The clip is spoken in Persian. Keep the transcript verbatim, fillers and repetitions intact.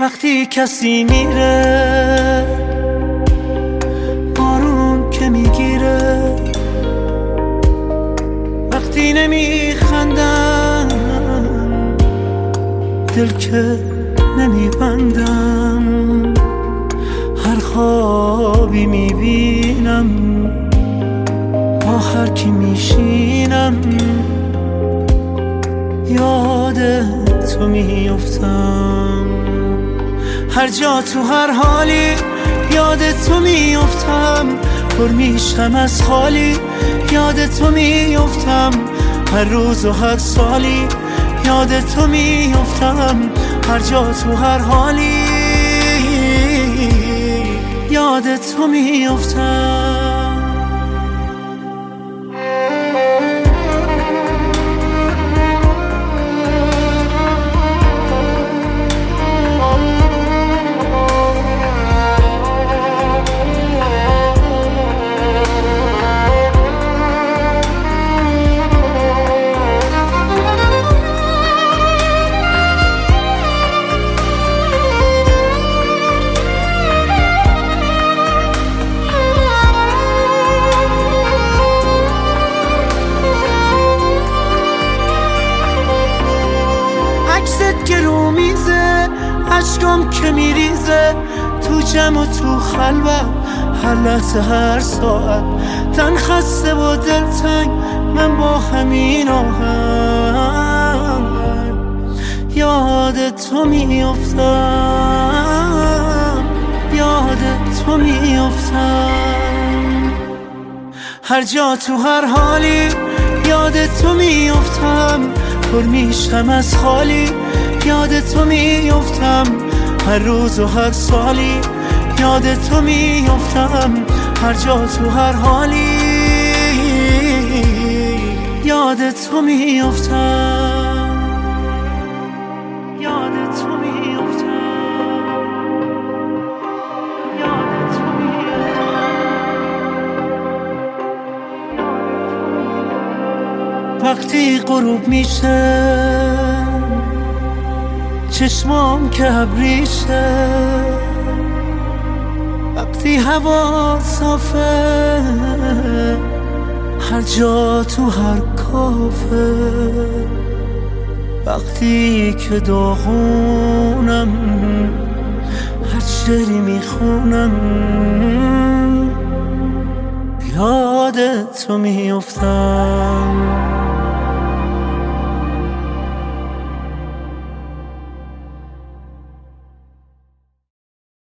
وقتی کسی میره، بارون که میگیره، وقتی نمیخندم، دل که نمیبندم، هر خوابی میبینم، با هر کی میشینم، یاد تو میافتم. هر جا تو هر حالی یاد تو میافتم، پر میشم از خالی یاد تو میافتم، هر روز و هر سالی یاد تو میافتم، هر جا تو هر حالی یاد تو میافتم. که رو میزه، عشقم که میریزه، تو جمع و تو خلوت، هر لحظه هر ساعت، تن خسته و دلتنگ، من با همین آهنگ یاد تو میافتم، یاد تو میافتم. هر جا تو هر حالی یاد تو میافتم، پر میشم از خالی یاد تو میافتم، هر روز و هر سالی یاد تو میافتم، هر جا تو هر حالی یاد تو میافتم، یاد تو میافتم، یاد تو میافتم. وقتی غروب میشه، چشمام که ابریشه، وقتی هوا صافه، هر جا تو هر کافه، وقتی که داغونم، هر شعری میخونم، یاد تو میافتم.